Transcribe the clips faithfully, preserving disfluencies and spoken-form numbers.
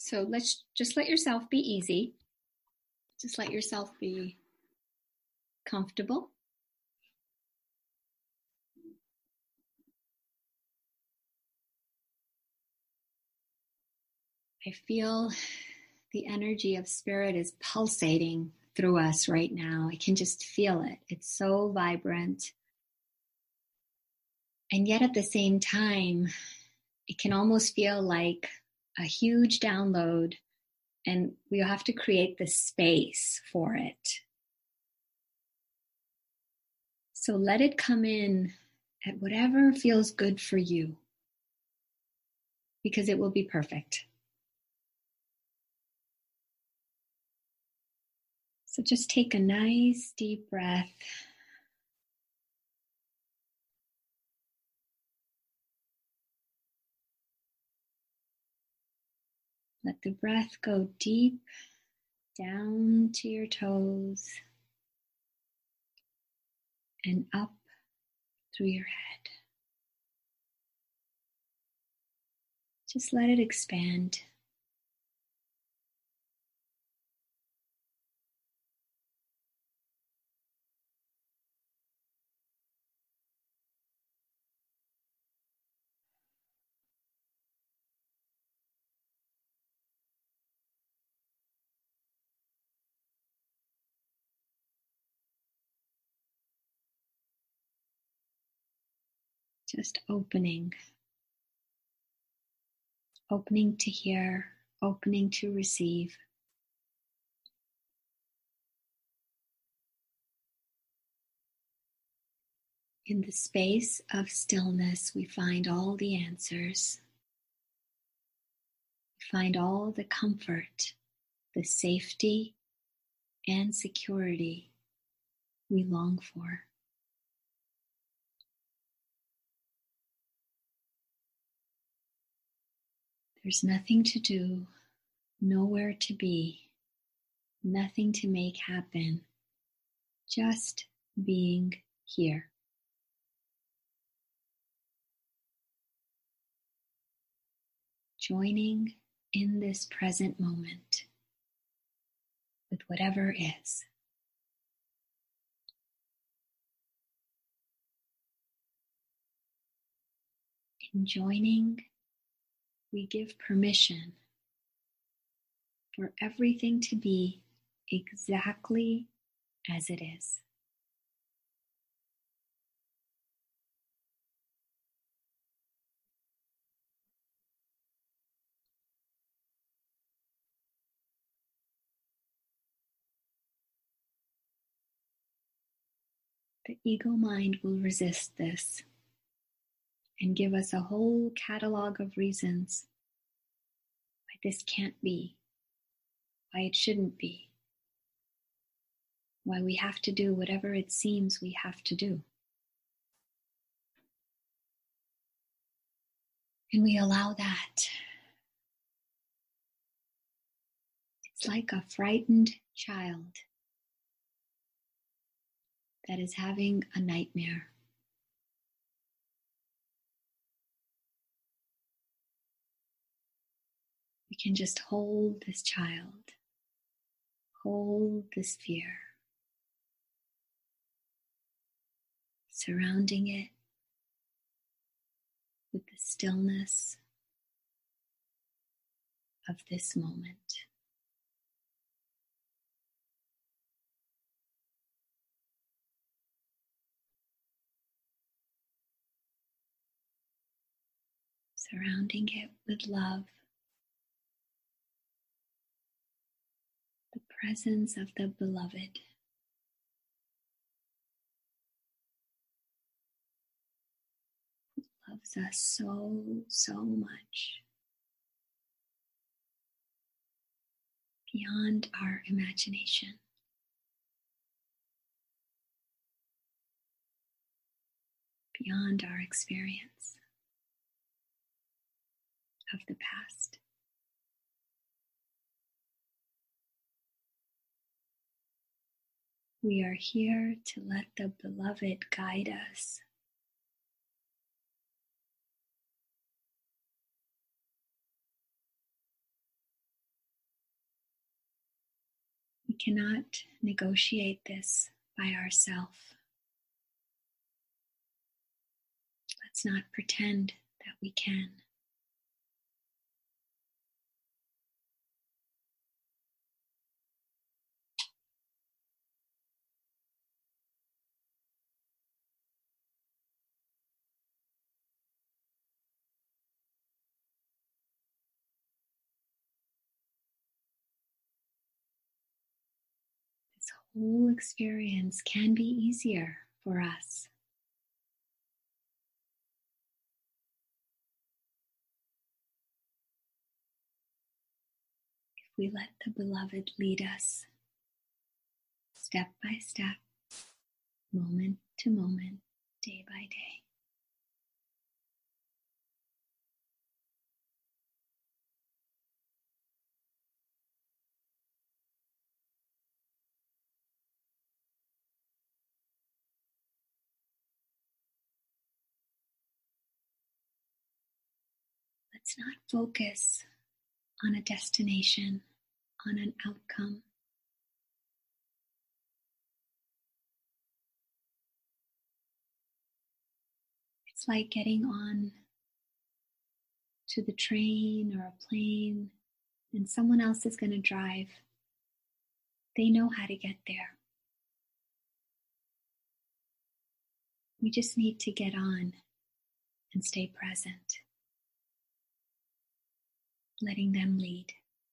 So let's just let yourself be easy. Just let yourself be comfortable. I feel the energy of spirit is pulsating through us right now. I can just feel it. It's so vibrant. And yet at the same time, it can almost feel like a huge download, and we'll have to create the space for it. So let it come in at whatever feels good for you, because it will be perfect. So just take a nice deep breath. Let the breath go deep down to your toes and up through your head. Just let it expand. Just opening. Opening to hear, opening to receive. In the space of stillness, we find all the answers. We find all the comfort, the safety, and security we long for. There's nothing to do, nowhere to be, nothing to make happen, just being here. Joining in this present moment with whatever is. In joining, we give permission for everything to be exactly as it is. The ego mind will resist this and give us a whole catalog of reasons why this can't be, why it shouldn't be, why we have to do whatever it seems we have to do. And we allow that. It's like a frightened child that is having a nightmare. We can just hold this child, hold this fear, surrounding it with the stillness of this moment. Surrounding it with love, the presence of the beloved. Who loves us so, so much, beyond our imagination. Beyond our experience of the past. We are here to let the beloved guide us. We cannot negotiate this by ourselves. Let's not pretend that we can. This whole experience can be easier for us if we let the Beloved lead us step by step, moment to moment, day by day. Let's not focus on a destination, on an outcome. It's like getting on to the train or a plane and someone else is going to drive. They know how to get there. We just need to get on and stay present, letting them lead.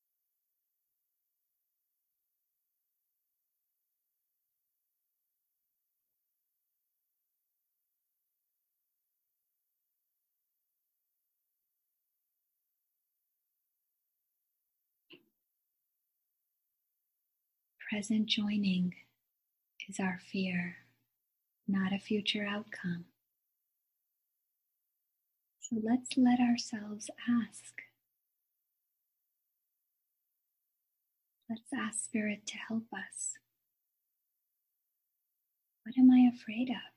Present joining is our fear, not a future outcome. So let's let ourselves ask. Let's ask Spirit to help us. What am I afraid of?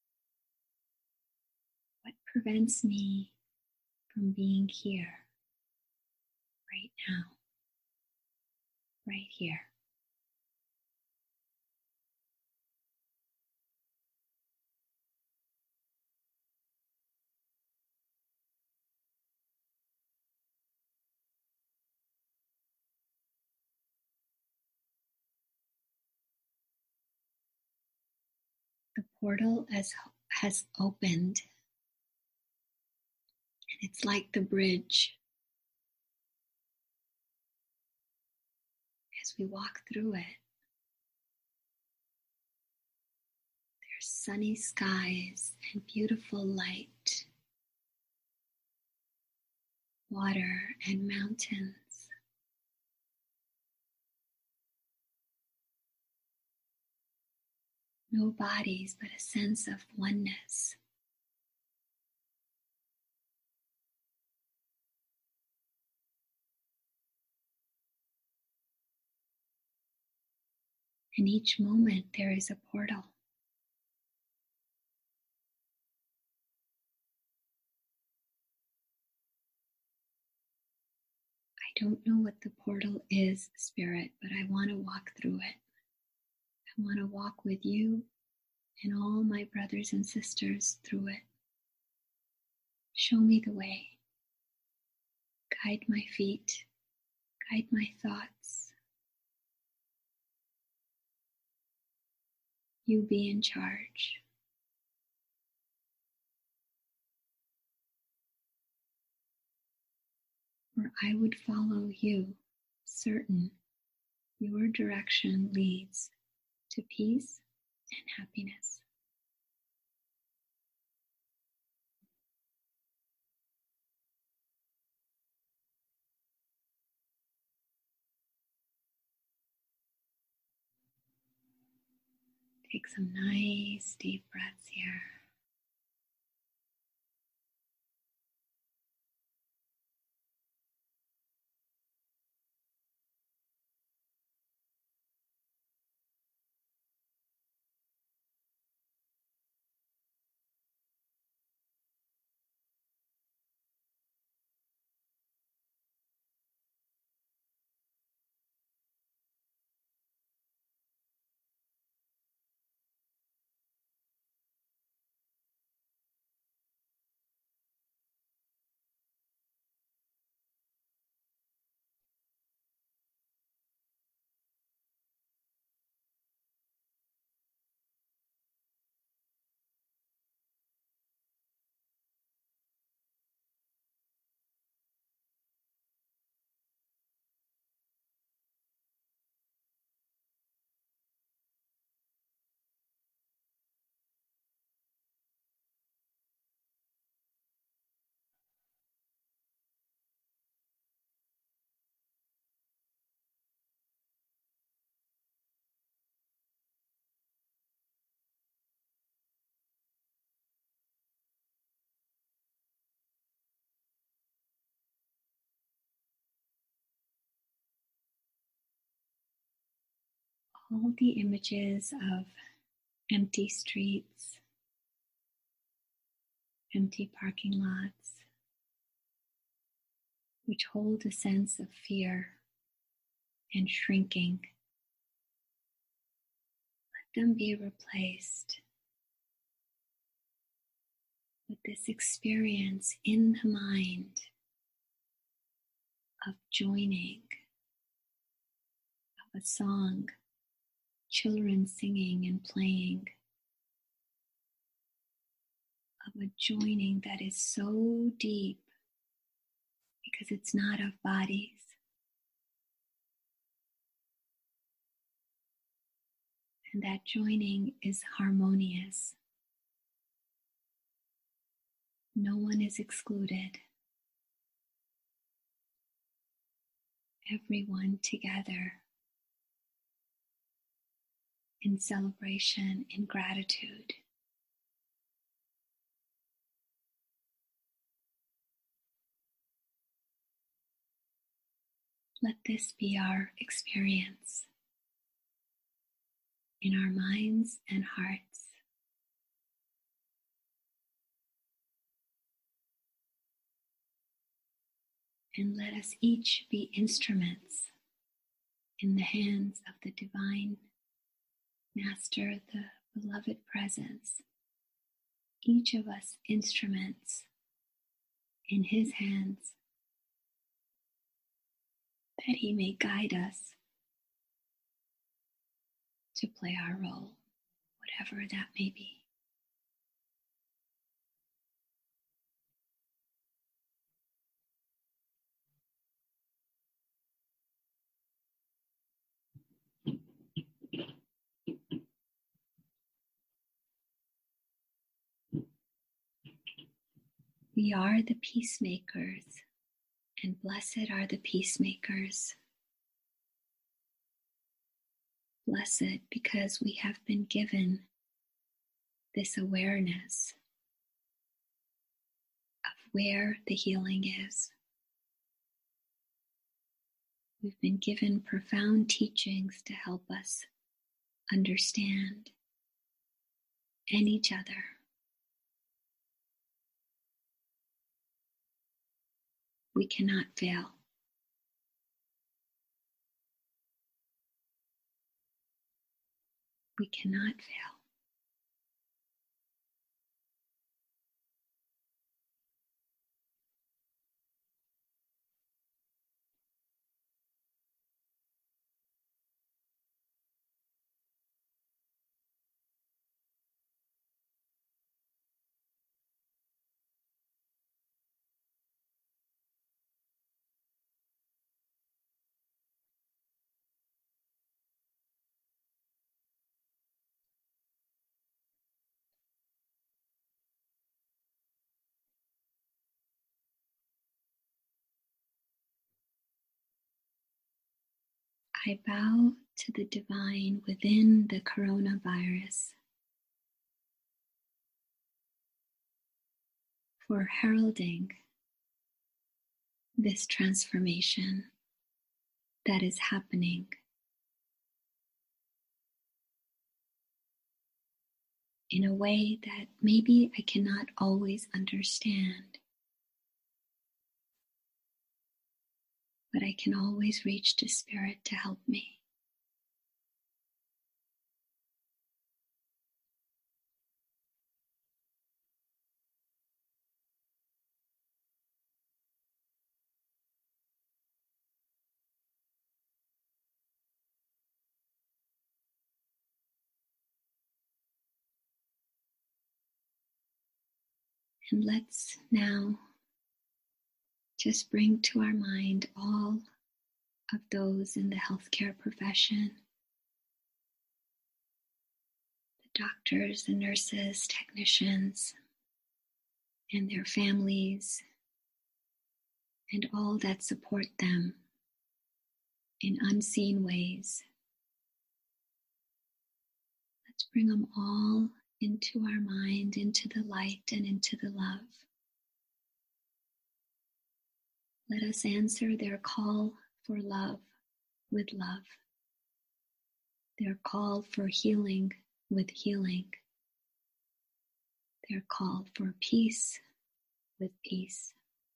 What prevents me from being here, right now, right here? The portal has, has opened, and it's like the bridge. As we walk through it, there's sunny skies and beautiful light, water and mountains. No bodies, but a sense of oneness. In each moment, there is a portal. I don't know what the portal is, Spirit, but I want to walk through it. I want to walk with you and all my brothers and sisters through it. Show me the way. Guide my feet. Guide my thoughts. You be in charge. Or I would follow you, certain your direction leads to peace and happiness. Take some nice deep breaths here. all the images of empty streets, empty parking lots, which hold a sense of fear and shrinking. Let them be replaced with this experience in the mind of joining, of a song, children singing and playing, of a joining that is so deep because it's not of bodies. And that joining is harmonious. No one is excluded. Everyone together in celebration, in gratitude. Let this be our experience in our minds and hearts. And let us each be instruments in the hands of the Divine Master, the beloved presence. Each of us instruments in His hands, that He may guide us to play our role, whatever that may be. We are the peacemakers, and blessed are the peacemakers. Blessed because we have been given this awareness of where the healing is. We've been given profound teachings to help us understand and each other. We cannot fail. We cannot fail. I bow to the divine within the coronavirus for heralding this transformation that is happening in a way that maybe I cannot always understand, but I can always reach to Spirit to help me. And let's now just bring to our mind all of those in the healthcare profession, the doctors, the nurses, technicians, and their families, and all that support them in unseen ways. Let's bring them all into our mind, into the light and into the love. Let us answer their call for love with love. They're called for healing with healing. They're called for peace with peace.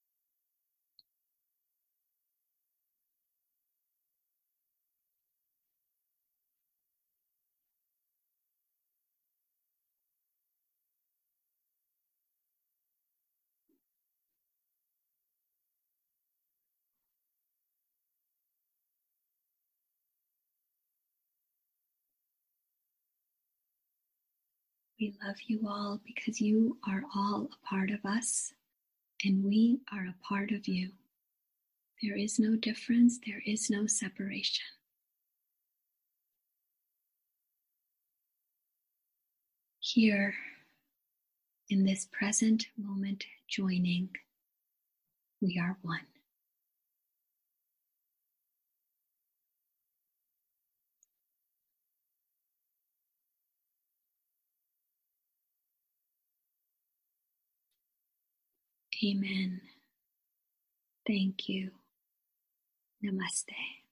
We love you all because you are all a part of us and we are a part of you. There is no difference, there is no separation. Here, in this present moment, joining, we are one. Amen. Thank you. Namaste.